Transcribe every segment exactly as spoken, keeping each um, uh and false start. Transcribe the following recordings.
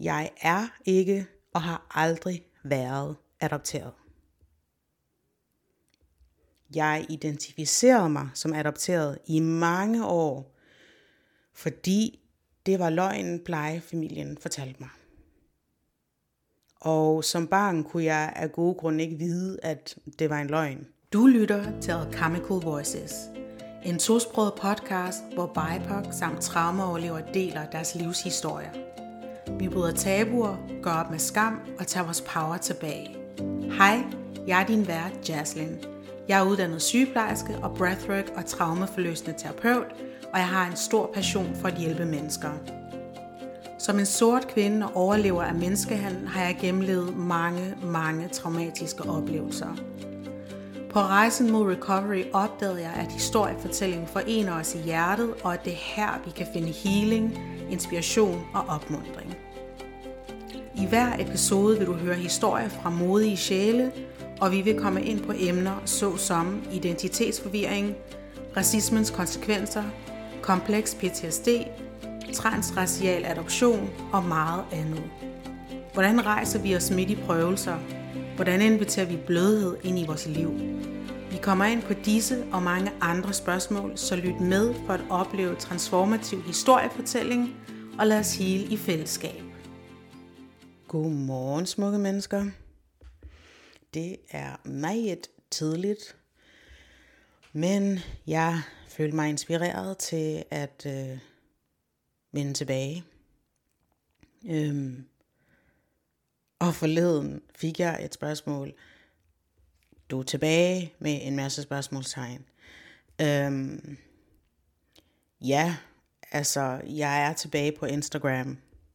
Jeg er ikke og har aldrig været adopteret. Jeg identificerede mig som adopteret i mange år, fordi det var løgnen, plejefamilien fortalte mig. Og som barn kunne jeg af gode grunde ikke vide, at det var en løgn. Du lytter til Alchemical Voices, en tosproget podcast, hvor B I P O C samt traumaoverlevere deler deres livshistorier. Vi bryder tabuer, går op med skam og tager vores power tilbage. Hej, jeg er din vært, Jaslyn. Jeg er uddannet sygeplejerske og breathwork og traumaforløsende terapeut, og jeg har en stor passion for at hjælpe mennesker. Som en sort kvinde og overlever af menneskehandel har jeg gennemlevet mange, mange traumatiske oplevelser. På rejsen mod recovery opdagede jeg, at historiefortællingen forener os i hjertet, og at det er her, vi kan finde healing, inspiration og opmuntring. I hver episode vil du høre historier fra modige sjæle, og vi vil komme ind på emner såsom identitetsforvirring, racismens konsekvenser, kompleks P T S D, transracial adoption og meget andet. Hvordan rejser vi os midt i prøvelser? Hvordan inviterer vi blødhed ind i vores liv? Vi kommer ind på disse og mange andre spørgsmål, så lyt med for at opleve transformativ historiefortælling og lad os heale i fællesskab. Godmorgen, smukke mennesker. Det er meget tidligt, men jeg følte mig inspireret til at øh, vende tilbage. Øhm, og forleden fik jeg et spørgsmål. Du er tilbage med en masse spørgsmålstegn. Øhm, ja, altså jeg er tilbage på Instagram.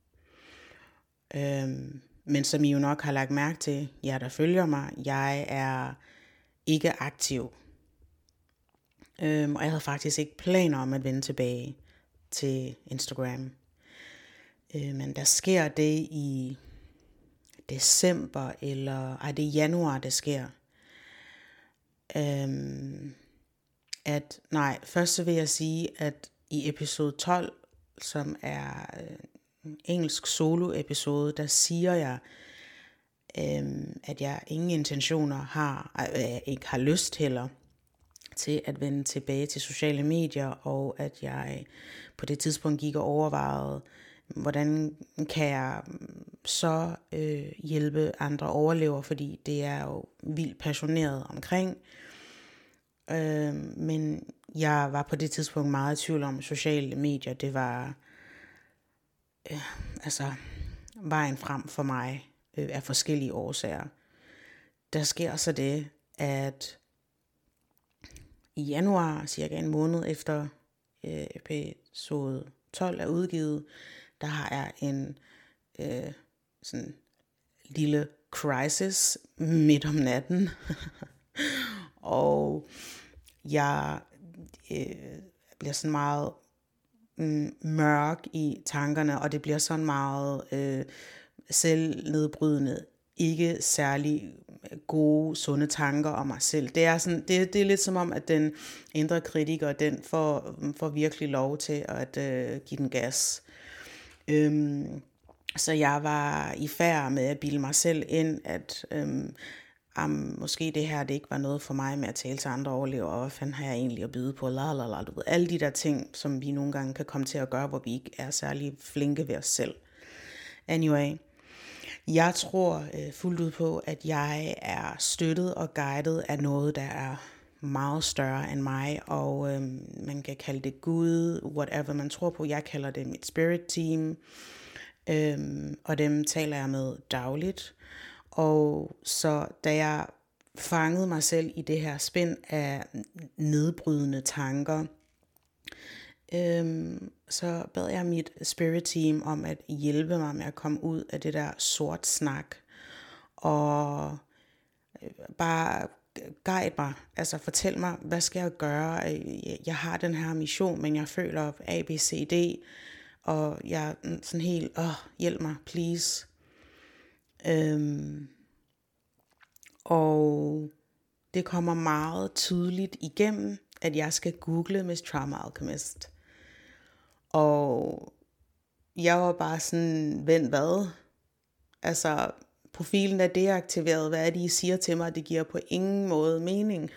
Øhm, men som I jo nok har lagt mærke til, jer der følger mig, jeg er ikke aktiv. Øhm, og jeg havde faktisk ikke planer om at vende tilbage til Instagram. Øh, men der sker det i december, eller ej, det er januar, det sker. Øhm, at, nej, først så vil jeg sige, at i episode tolv, som er en engelsk solo-episode, der siger jeg, øhm, at jeg ingen intentioner har, øh, ikke har lyst heller, til at vende tilbage til sociale medier, og at jeg på det tidspunkt gik og overvejede, hvordan kan jeg så øh, hjælpe andre overlever, fordi det er jo vildt passioneret omkring. Øh, men jeg var på det tidspunkt meget i tvivl om sociale medier. Det var øh, altså vejen frem for mig øh, af forskellige årsager. Der sker så det, at i januar, cirka en måned efter øh, episode tolv er udgivet, der har jeg en øh, sådan lille crisis midt om natten. Og jeg øh, bliver sådan meget mm, mørk i tankerne, og det bliver sådan meget øh, selvnedbrydende. Ikke særlig gode, sunde tanker om mig selv. Det er, sådan, det, det er lidt som om, at den indre kritiker, den får, får virkelig lov til at øh, give den gas. Øhm, så jeg var i færd med at bilde mig selv ind, at øhm, um, måske det her det ikke var noget for mig med at tale til andre overlevere, og hvad fanden har jeg egentlig at byde på, la, la, la, du ved, alle de der ting, som vi nogle gange kan komme til at gøre, hvor vi ikke er særlig flinke ved os selv. Anyway, jeg tror øh, fuldt ud på, at jeg er støttet og guidet af noget, der er meget større end mig, og øh, man kan kalde det Gud, whatever man tror på. Jeg kalder det mit spirit team, øh, og dem taler jeg med dagligt. Og så da jeg fangede mig selv i det her spind af nedbrydende tanker, Øhm, så bad jeg mit spirit team om at hjælpe mig med at komme ud af det der sort snak, og bare guide mig, altså fortæl mig, hvad skal jeg gøre, jeg har den her mission, men jeg føler A, B, C, D, og jeg er sådan helt, åh, hjælp mig, please. Øhm, og det kommer meget tydeligt igennem, at jeg skal google Miss Trauma Alchemist. Og jeg var bare sådan, vent hvad? Altså, profilen er deaktiveret. Hvad er det, I siger til mig? Det giver på ingen måde mening.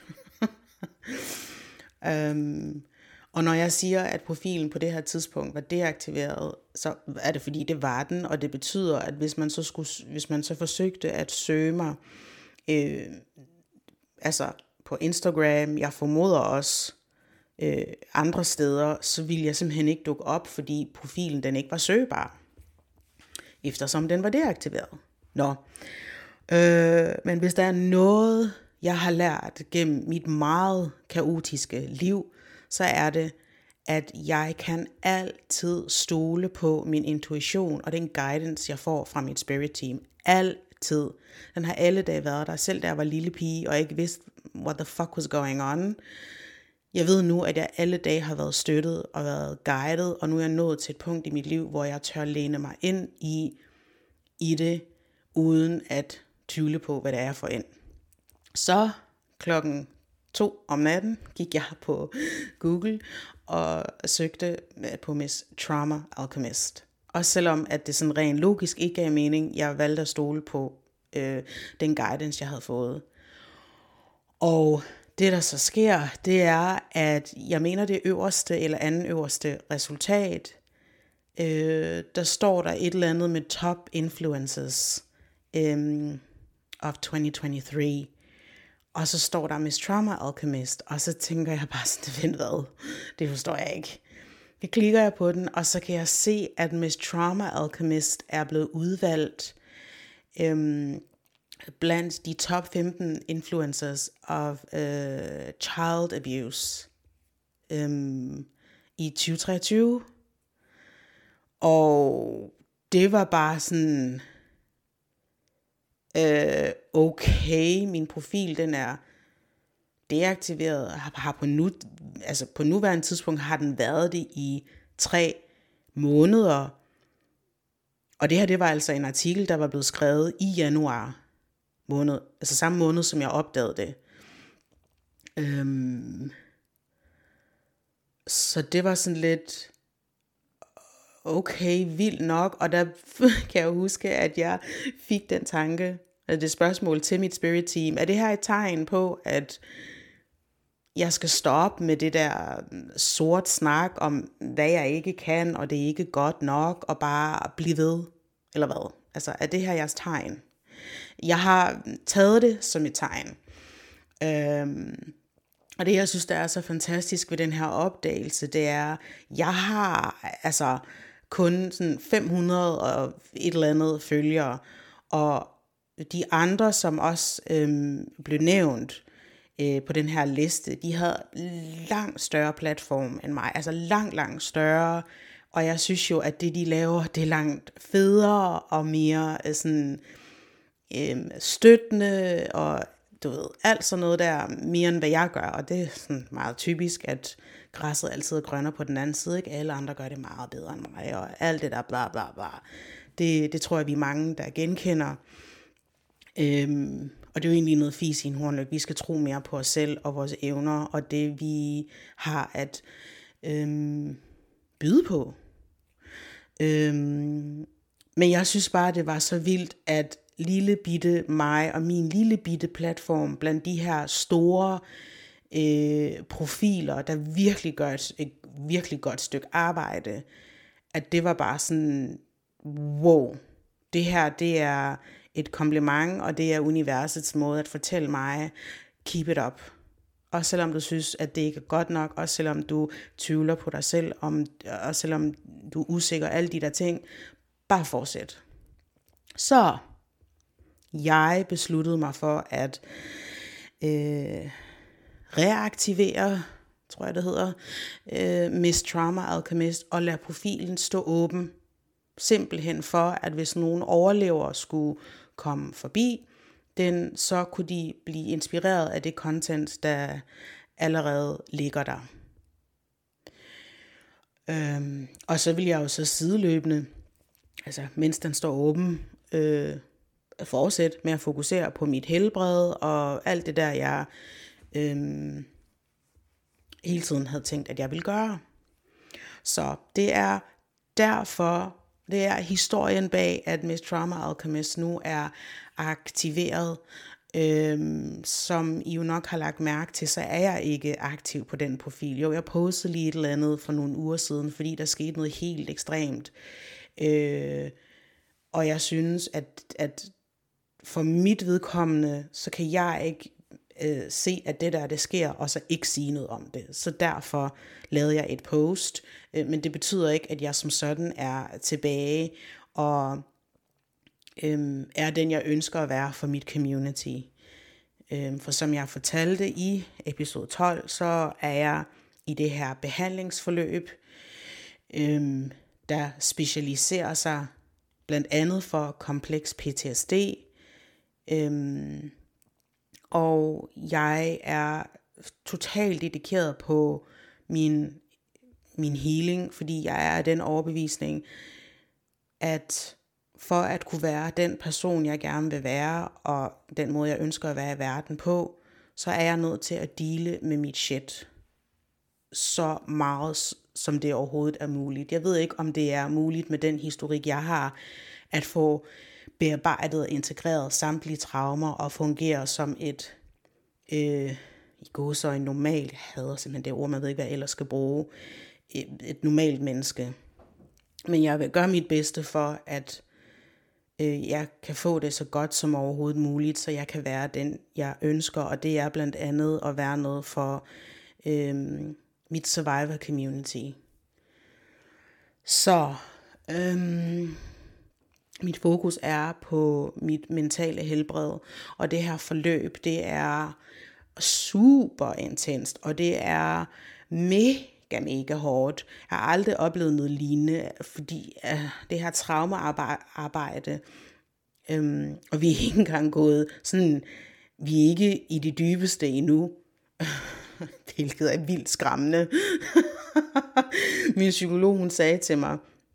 um, og når jeg siger, at profilen på det her tidspunkt var deaktiveret, så er det fordi, det var den. Og det betyder, at hvis man så, skulle, hvis man så forsøgte at søge mig, øh, altså på Instagram, jeg formoder også øh, andre steder, så ville jeg simpelthen ikke dukke op, fordi profilen den ikke var søgbar, eftersom den var deaktiveret. Nå, øh, men hvis der er noget, jeg har lært gennem mit meget kaotiske liv, så er det, at jeg kan altid stole på min intuition og den guidance, jeg får fra mit spirit team. Altid. Den har alle dage været der, selv da jeg var lille pige, og ikke vidste, what the fuck was going on. Jeg ved nu, at jeg alle dage har været støttet og været guidet, og nu er jeg nået til et punkt i mit liv, hvor jeg tør læne mig ind i, i det, uden at tvivle på, hvad det er for ind. Så klokken to om natten gik jeg på Google og søgte på Miss Trauma Alchemist. Og selvom at det sådan rent logisk ikke gav mening, jeg valgte at stole på øh, den guidance, jeg havde fået. Og det der så sker, det er, at jeg mener det øverste eller anden øverste resultat, øh, der står der et eller andet med top influencers um, of twenty twenty-three. Og så står der Miss Trauma Alchemist, og så tænker jeg bare sådan, vent hvad, det forstår jeg ikke. Jeg klikker jeg på den, og så kan jeg se, at Miss Trauma Alchemist er blevet udvalgt øhm, blandt de top femten influencers of øh, child abuse øhm, i tyve treogtyve. Og det var bare sådan, øh, okay, min profil den er deaktiveret, har, har på, nu, altså på nuværende tidspunkt har den været det i tre måneder. Og det her, det var altså en artikel, der var blevet skrevet i januar måned, altså samme måned, som jeg opdagede det. Øhm, så det var sådan lidt, okay, vildt nok, og der kan jeg huske, at jeg fik den tanke, altså det spørgsmål til mit spirit team, er det her et tegn på, at jeg skal stoppe med det der sort snak om, hvad jeg ikke kan, og det er ikke godt nok, og bare blive ved, eller hvad? Altså, er det her jeres tegn? Jeg har taget det som et tegn. Øhm, og det, jeg synes, der er så fantastisk ved den her opdagelse, det er, jeg har altså kun sådan fem hundrede og et eller andet følgere, og de andre, som også øhm, blev nævnt øh, på den her liste, de havde langt større platform end mig, altså langt, langt større, og jeg synes jo, at det, de laver, det er langt federe og mere øh, sådan øh, støttende, og du ved, alt sådan noget der, mere end hvad jeg gør, og det er sådan meget typisk, at græsset altid er grønnere på den anden side, ikke? Alle andre gør det meget bedre end mig, og alt det der bla bla bla, det, det tror jeg, vi er mange, der genkender. Øhm, og det er jo egentlig noget fis i en hornlyk. Vi skal tro mere på os selv og vores evner, og det vi har at øhm, byde på. Øhm, men jeg synes bare, det var så vildt, at lille bitte mig og min lille bitte platform blandt de her store øh, profiler, der virkelig gør et, et virkelig godt stykke arbejde, at det var bare sådan, wow, det her, det er et kompliment, og det er universets måde at fortælle mig, keep it up. Og selvom du synes, at det ikke er godt nok, og selvom du tvivler på dig selv, om, og selvom du er usikker, alle de der ting, bare fortsæt. Så jeg besluttede mig for at øh, reaktivere, tror jeg det hedder, øh, Miss Trauma Alchemist, og lade profilen stå åben. Simpelthen for, at hvis nogen overlever skulle komme forbi den, så kunne de blive inspireret af det content, der allerede ligger der. Øhm, og så vil jeg jo så sideløbende, altså mens den står åben, øh, fortsætte med at fokusere på mit helbred og alt det der, jeg øh, hele tiden havde tænkt, at jeg ville gøre. Så det er derfor, Det er historien bag, at Miss Trauma Alchemist nu er aktiveret. Øhm, som I jo nok har lagt mærke til, så er jeg ikke aktiv på den profil. Jo, jeg postede lige et eller andet for nogle uger siden, fordi der skete noget helt ekstremt. Øh, og jeg synes, at, at for mit vedkommende, så kan jeg ikke øh, se, at det der, det sker, og så ikke sige noget om det. Så derfor lavede jeg et post, øh, men det betyder ikke, at jeg som sådan er tilbage og øhm, er den, jeg ønsker at være for mit community. Øhm, for som jeg fortalte i episode tolv, så er jeg i det her behandlingsforløb, øhm, der specialiserer sig blandt andet for kompleks P T S D. Øhm, og jeg er totalt dedikeret på min, min healing, fordi jeg er af den overbevisning, at for at kunne være den person, jeg gerne vil være, og den måde, jeg ønsker at være i verden på, så er jeg nødt til at deale med mit shit så meget, som det overhovedet er muligt. Jeg ved ikke, om det er muligt med den historik, jeg har, at få bearbejdet og integreret samtlige traumer og fungere som et, øh, i gåseøjne normalt, jeg hader simpelthen det ord, man ved ikke, hvad jeg ellers skal bruge, et, et normalt menneske. Men jeg vil gøre mit bedste for, at øh, jeg kan få det så godt som overhovedet muligt, så jeg kan være den, jeg ønsker. Og det er blandt andet at være noget for øh, mit survivor community. Så øh, mit fokus er på mit mentale helbred. Og det her forløb, det er super intenst. Og det er mega mega hårdt. Jeg har aldrig oplevet noget lignende, fordi uh, det her traumearbejde, øhm, og vi er ikke engang gået sådan, vi er ikke i det dybeste endnu, hvilket er vildt skræmmende. Min psykolog, hun sagde til mig,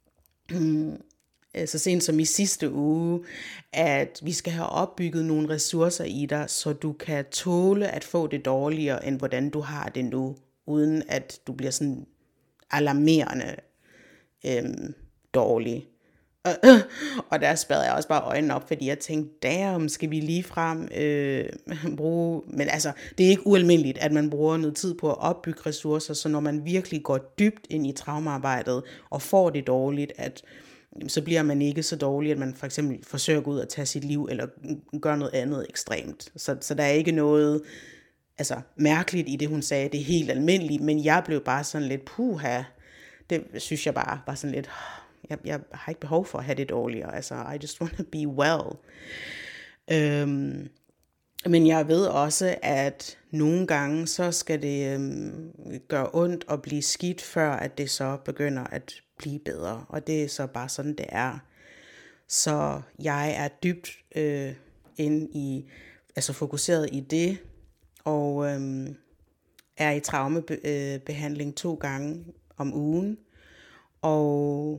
så sent som i sidste uge, at vi skal have opbygget nogle ressourcer i dig, så du kan tåle at få det dårligere, end hvordan du har det nu, uden at du bliver sådan alarmerende øhm, dårlig. Og der spærrede jeg også bare øjnene op, fordi jeg tænkte, damn, skal vi ligefrem øh, bruge... Men altså, det er ikke ualmindeligt, at man bruger noget tid på at opbygge ressourcer, så når man virkelig går dybt ind i traumearbejdet og får det dårligt, at så bliver man ikke så dårlig, at man for eksempel forsøger at gå ud og tage sit liv, eller gøre noget andet ekstremt. Så, så der er ikke noget altså, mærkeligt i det, hun sagde. Det er helt almindeligt, men jeg blev bare sådan lidt, puha, det synes jeg bare var sådan lidt, jeg, jeg har ikke behov for at have det dårligere. Altså, I just want to be well. Øhm, men jeg ved også, at nogle gange, så skal det øhm, gøre ondt og blive skidt, før at det så begynder at blive bedre. Og det er så bare sådan, det er. Så jeg er dybt øh, inde i, altså fokuseret i det, og øhm, er i traumebehandling øh, to gange om ugen. Og,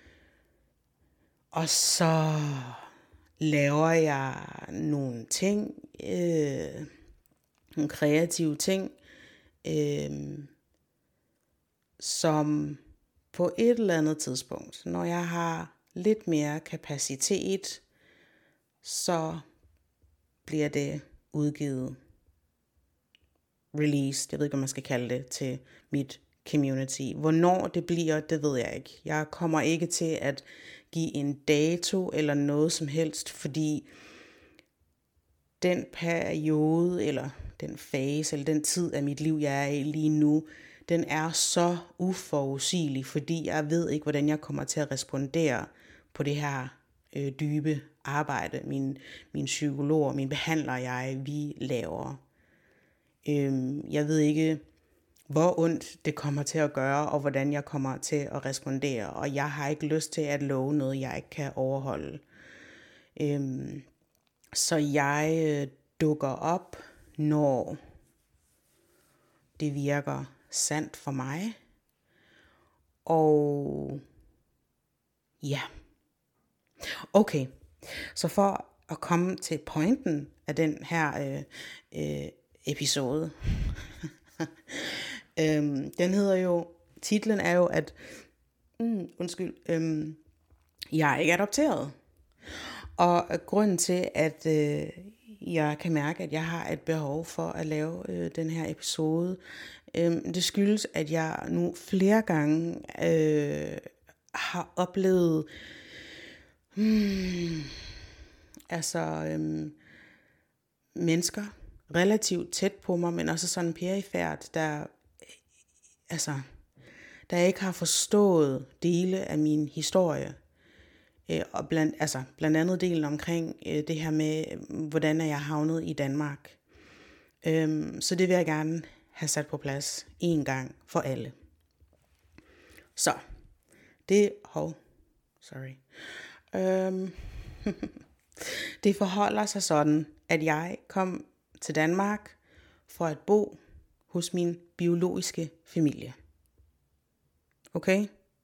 og så laver jeg nogle ting, øh, nogle kreative ting, øh, som på et eller andet tidspunkt, når jeg har lidt mere kapacitet, så bliver det udgivet, released, jeg ved ikke, hvad man skal kalde det, til mit community. Hvornår det bliver, det ved jeg ikke. Jeg kommer ikke til at give en dato eller noget som helst, fordi den periode, eller den fase, eller den tid af mit liv, jeg er i lige nu, den er så uforudsigelig, fordi jeg ved ikke, hvordan jeg kommer til at respondere på det her øh, dybe arbejde, min, min psykolog, min behandler jeg, vi laver. Øhm, jeg ved ikke, hvor ondt det kommer til at gøre, og hvordan jeg kommer til at respondere, og jeg har ikke lyst til at love noget, jeg ikke kan overholde. Øhm, så jeg øh, dukker op, når det virker sandt for mig. Og ja. Okay. Så for at komme til pointen af den her øh, øh, episode. øhm, den hedder jo, titlen er jo, at, mm, undskyld, øhm, Jeg er ikke adopteret. Og grunden til, at øh, jeg kan mærke, at jeg har et behov for at lave øh, den her episode, øh, det skyldes, at jeg nu flere gange øh, har oplevet hmm, altså øh, mennesker relativt tæt på mig, men også sådan perifært, der altså der ikke har forstået dele af min historie. Og blandt, altså, blandt andet delen omkring øh, det her med, hvordan er jeg havnet i Danmark. Øhm, så det vil jeg gerne have sat på plads en gang for alle. Så, det, hov, sorry. Øhm, det forholder sig sådan, at jeg kom til Danmark for at bo hos min biologiske familie. Okay?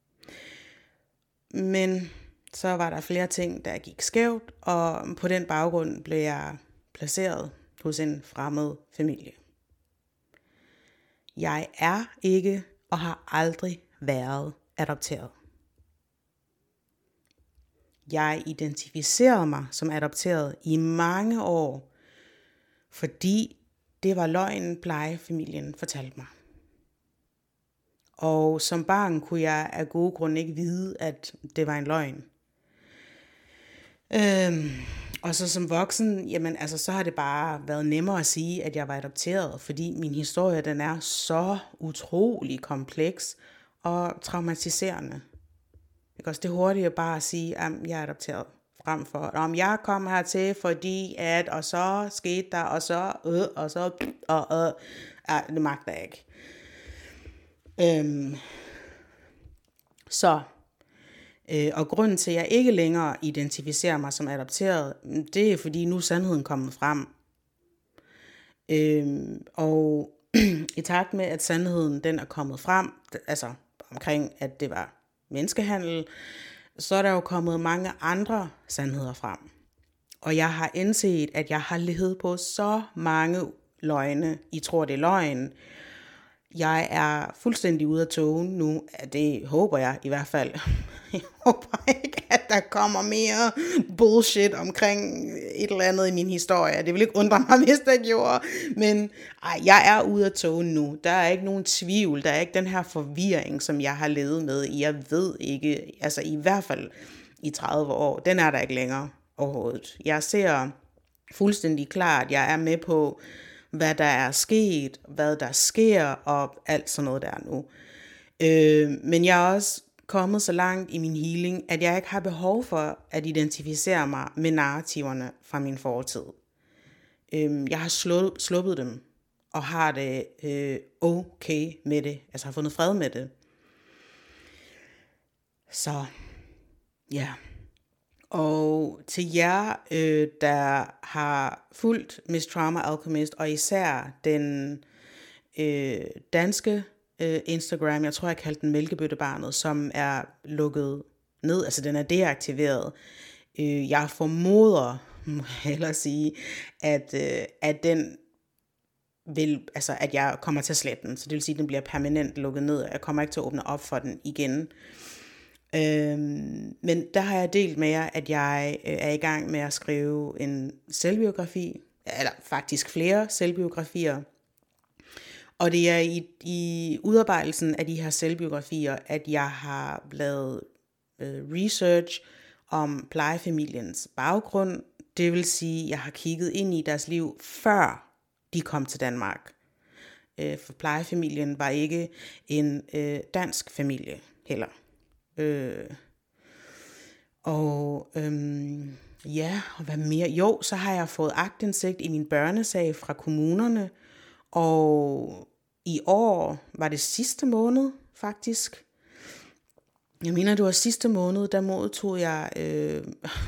Men så var der flere ting, der gik skævt, og på den baggrund blev jeg placeret hos en fremmed familie. Jeg er ikke og har aldrig været adopteret. Jeg identificerede mig som adopteret i mange år, fordi det var løgnen, plejefamilien fortalte mig. Og som barn kunne jeg af gode grunde ikke vide, at det var en løgn. Øhm, og så som voksen, jamen altså, så har det bare været nemmere at sige, at jeg var adopteret, fordi min historie, den er så utrolig kompleks og traumatiserende. Ikke også, det er hurtigt bare at sige, at jeg er adopteret, frem for, om jeg kom hertil, fordi at, og så skete der, og så, øh, og så, og øh, øh, det magter jeg ikke. Øhm, så Øh, og grunden til, at jeg ikke længere identificerer mig som adopteret, det er, fordi nu er sandheden kommet frem. Øh, og i takt med, at sandheden den er kommet frem, altså omkring, at det var menneskehandel, så er der jo kommet mange andre sandheder frem. Og jeg har indset, at jeg har levet på så mange løgne. I tror, det er løgn. Jeg er fuldstændig ude af togen nu. Det håber jeg i hvert fald. Jeg håber ikke, at der kommer mere bullshit omkring et eller andet i min historie. Det vil ikke undre mig, hvis der gjorde. Men ej, jeg er ude af togen nu. Der er ikke nogen tvivl. Der er ikke den her forvirring, som jeg har levet med. Jeg ved ikke, altså i hvert fald i tredive år, den er der ikke længere overhovedet. Jeg ser fuldstændig klart, jeg er med på, hvad der er sket, hvad der sker, og alt sådan noget der nu. Øh, men jeg er også kommet så langt i min healing, at jeg ikke har behov for at identificere mig med narrativerne fra min fortid. Øh, jeg har sluppet, sluppet dem, og har det øh, okay med det. Altså har fundet fred med det. Så, ja. Og til jer, øh, der har fulgt Miss Trauma Alchemist, og især den øh, danske øh, Instagram, jeg tror jeg kaldte den Mælkebøttebarnet, som er lukket ned, altså den er deaktiveret. Øh, jeg formoder, må jeg hellere sige, at, øh, at den vil, altså at jeg kommer til at slette den, så det vil sige, at den bliver permanent lukket ned, og jeg kommer ikke til at åbne op for den igen. Øhm, men der har jeg delt med jer, at jeg øh, er i gang med at skrive en selvbiografi, eller faktisk flere selvbiografier. Og det er i, i udarbejdelsen af de her selvbiografier, at jeg har lavet øh, research om plejefamiliens baggrund. Det vil sige, at jeg har kigget ind i deres liv, før de kom til Danmark. Øh, for plejefamilien var ikke en øh, dansk familie heller. Øh, og øhm, ja, og hvad mere? Jo, så har jeg fået aktindsigt i min børnesag fra kommunerne, og i år var det sidste måned faktisk. Jeg mener, det var sidste måned, der modtog jeg øh,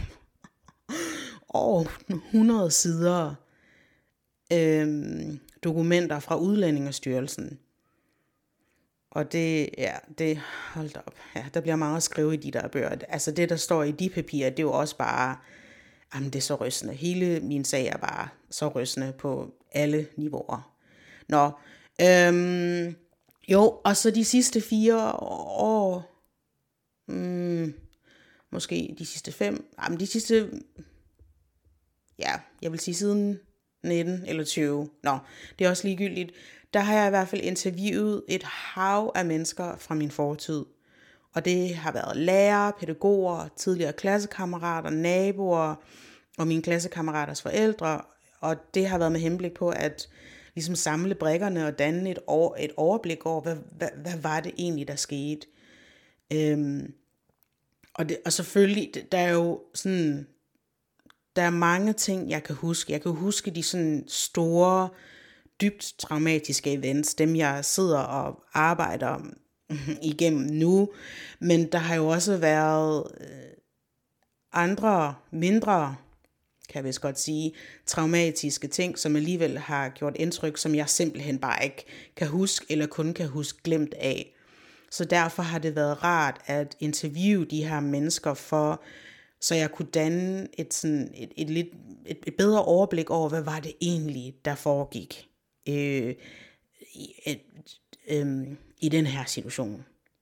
over hundrede sider øh, dokumenter fra Udlændingestyrelsen. Og det, ja, det, hold da op, ja, der bliver meget at skrive i de der bøger. Altså det, der står i de papirer, det er jo også bare, jamen det er så rystende. Hele min sag er bare så rystende på alle niveauer. Nå, øhm, jo, og så de sidste fire år, mm, måske de sidste fem, jamen de sidste, ja, jeg vil sige siden nitten eller tyve, nå, det er også ligegyldigt, der har jeg i hvert fald interviewet et hav af mennesker fra min fortid. Og det har været lærere, pædagoger, tidligere klassekammerater, naboer og mine klassekammeraters forældre. Og det har været med henblik på at ligesom samle brikkerne og danne et, over, et overblik over, hvad, hvad, hvad var det egentlig, der skete. Øhm, og, det, og selvfølgelig, der er jo sådan, der er mange ting, jeg kan huske. Jeg kan huske de sådan store, dybt traumatiske events, dem jeg sidder og arbejder igennem nu, men der har jo også været andre, mindre, kan jeg vist godt sige, traumatiske ting, som alligevel har gjort indtryk, som jeg simpelthen bare ikke kan huske, eller kun kan huske glemt af. Så derfor har det været rart at interviewe de her mennesker for, så jeg kunne danne et, sådan, et, et, lidt, et, et bedre overblik over, hvad var det egentlig, der foregik øh, et, øh, i den her situation.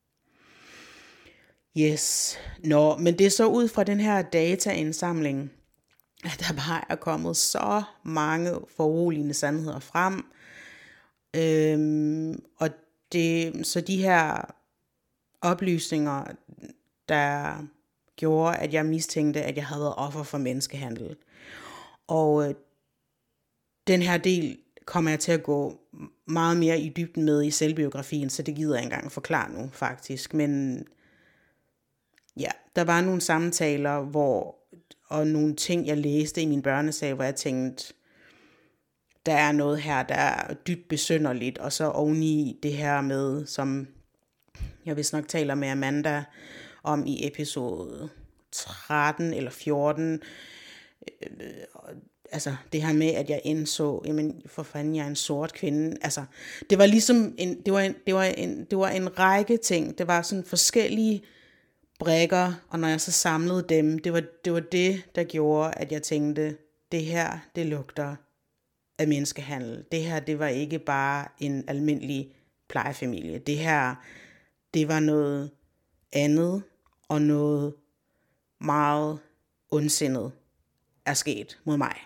Yes. Nå, men det er så ud fra den her dataindsamling, at der bare er kommet så mange foruroligende sandheder frem. Øhm, og det, så de her oplysninger, der gjorde, at jeg mistænkte, at jeg havde været offer for menneskehandel. Og øh, den her del kommer jeg til at gå meget mere i dybden med i selvbiografien, så det gider jeg engang forklare nu faktisk. Men ja, der var nogle samtaler, hvor, og nogle ting, jeg læste i min børnesag, hvor jeg tænkte, der er noget her, der er dybt besynderligt, og så oveni det her med, som jeg vist nok taler med Amanda om i episode tretten eller fjorten, øh, altså det her med, at jeg indså, jamen for fanden, jeg er en sort kvinde. Altså, det var ligesom en, det var en, det var en, det var en række ting. Det var sådan forskellige brikker, og når jeg så samlede dem, det var, det var det, der gjorde, at jeg tænkte, det her, det lugter af menneskehandel. Det her, det var ikke bare en almindelig plejefamilie. Det her, det var noget andet, og noget meget ondsindet er sket mod mig.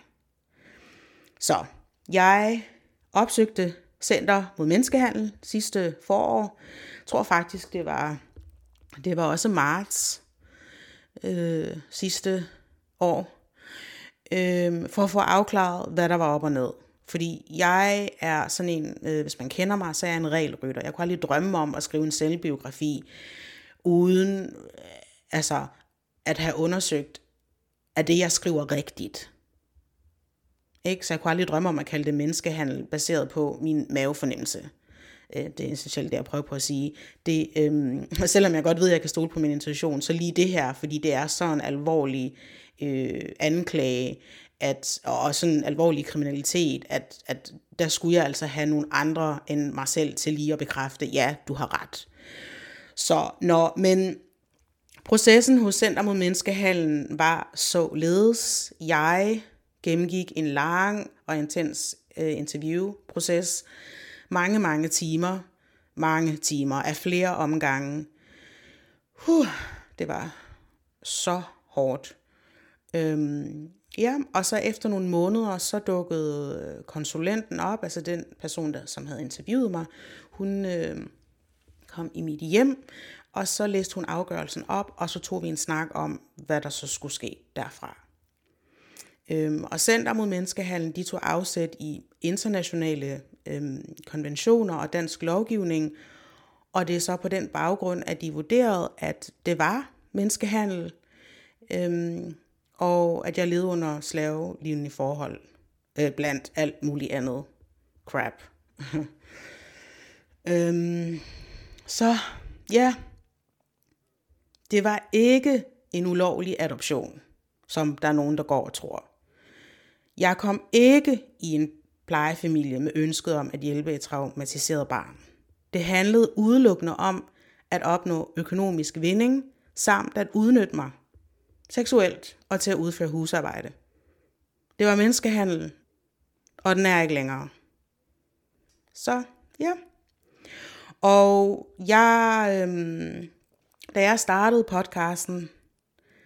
Så jeg opsøgte Center mod Menneskehandel sidste forår. Jeg tror faktisk, det var, det var også marts øh, sidste år. Øh, for at få afklaret, hvad der var op og ned. Fordi jeg er sådan en, øh, hvis man kender mig, så er jeg en regelrytter. Jeg kunne aldrig drømme om at skrive en selvbiografi, uden øh, altså, at have undersøgt, at det jeg skriver rigtigt. Ikke? Så jeg kunne aldrig drømme om at kalde det menneskehandel, baseret på min mavefornemmelse. Det er essentielt det, jeg prøver på at sige. Det, øhm, selvom jeg godt ved, at jeg kan stole på min intuition, så lige det her, fordi det er sådan en alvorlig øh, anklage, at, og sådan en alvorlig kriminalitet, at, at der skulle jeg altså have nogle andre end mig selv til lige at bekræfte, ja, du har ret. Så, når, men processen hos Center mod Menneskehandel var således. Jeg gennemgik en lang og intens øh, interviewproces, mange, mange timer, mange timer af flere omgange. Huh, det var så hårdt. Øhm, ja, og så efter nogle måneder, så dukkede konsulenten op, altså den person, der som havde interviewet mig, hun øh, kom i mit hjem, og så læste hun afgørelsen op, og så tog vi en snak om, hvad der så skulle ske derfra. Øhm, og Center mod Menneskehandel, de tog afsæt i internationale øhm, konventioner og dansk lovgivning, og det er så på den baggrund, at de vurderede, at det var menneskehandel, øhm, og at jeg levede under slavelignende forhold, øh, blandt alt muligt andet crap. øhm, så ja, det var ikke en ulovlig adoption, som der er nogen, der går og tror. Jeg kom ikke i en plejefamilie med ønsket om at hjælpe et traumatiseret barn. Det handlede udelukkende om at opnå økonomisk vinding, samt at udnytte mig seksuelt og til at udføre husarbejde. Det var menneskehandel, og den er ikke længere. Så ja. Og jeg, øhm, da jeg startede podcasten,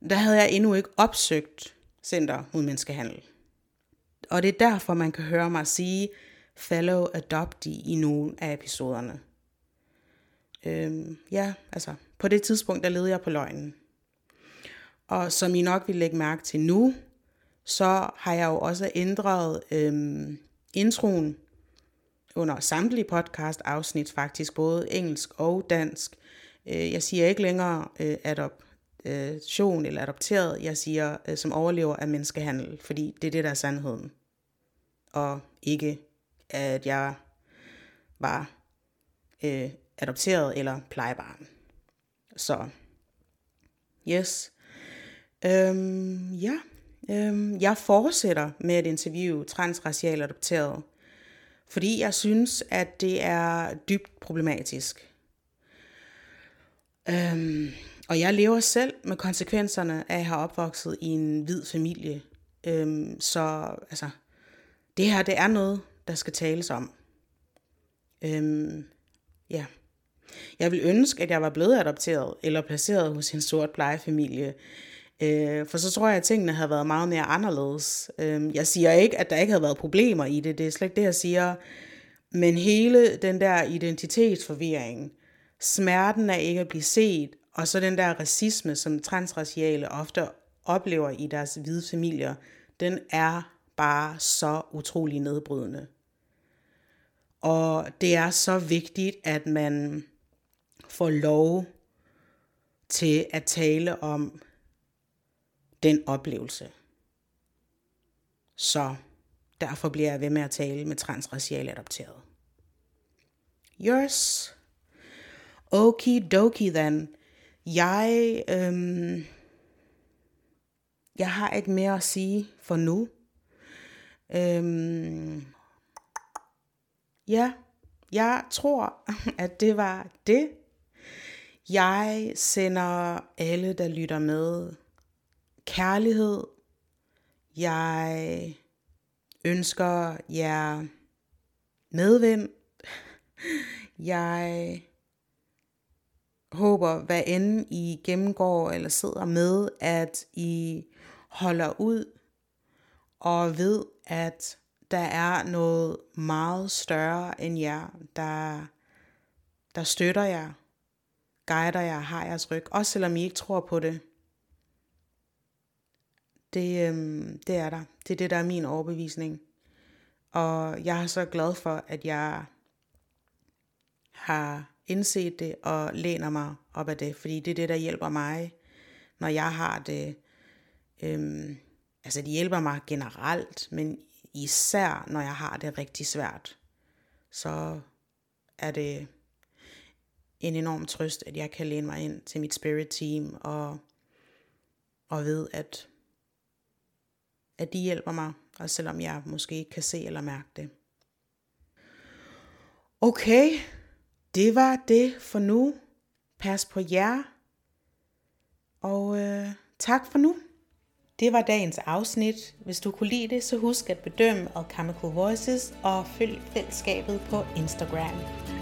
der havde jeg endnu ikke opsøgt Center mod Menneskehandel. Og det er derfor, man kan høre mig sige fellow adoptee i nogle af episoderne. Øhm, ja, altså på det tidspunkt, der levede jeg på løgnen. Og som I nok vil lægge mærke til nu, så har jeg jo også ændret øhm, introen under samtlige podcast-afsnit, faktisk både engelsk og dansk. Jeg siger ikke længere øh, adoption eller adopteret, jeg siger øh, som overlever af menneskehandel, fordi det er det, der er sandheden. Og ikke, at jeg var øh, adopteret eller plejebarn. Så, yes. Øhm, ja, øhm, jeg fortsætter med at interviewe transraciale adopterede, fordi jeg synes, at det er dybt problematisk. Øhm, og jeg lever selv med konsekvenserne af at have opvokset i en hvid familie. Øhm, så altså, det her, det er noget, der skal tales om. Øhm, ja. Jeg vil ønske, at jeg var blevet adopteret eller placeret hos en sort plejefamilie. Øh, for så tror jeg, at tingene havde været meget mere anderledes. Øh, jeg siger ikke, at der ikke havde været problemer i det. Det er slet ikke det, jeg siger. Men hele den der identitetsforvirring, smerten af ikke at blive set, og så den der racisme, som transraciale ofte oplever i deres hvide familier, den er bare så utrolig nedbrydende. Og det er så vigtigt, at man får lov til at tale om den oplevelse. Så derfor bliver jeg ved med at tale med transraciale adopterede. Yes. Okidoki then. Jeg, øhm, jeg har ikke mere at sige for nu. Øhm, ja, jeg tror, at det var det. Jeg sender alle, der lytter med, kærlighed. Jeg ønsker jer medvind. Jeg håber, hvad end I gennemgår eller sidder med, at I holder ud og ved, at der er noget meget større end jer, der, der støtter jer, guider jer, har jeres ryg, også selvom I ikke tror på det. Det, øhm, det er der. Det er det, der er min overbevisning. Og jeg er så glad for, at jeg har indset det og læner mig op af det, fordi det er det, der hjælper mig, når jeg har det. Øhm, altså, det hjælper mig generelt, men især når jeg har det rigtig svært, så er det en enorm trøst, at jeg kan læne mig ind til mit spirit team og, og ved, at, at de hjælper mig, og selvom jeg måske ikke kan se eller mærke det. Okay, det var det for nu. Pas på jer, og øh, tak for nu. Det var dagens afsnit. Hvis du kunne lide det, så husk at bedømme Alchemical Voices og følg fællesskabet på Instagram.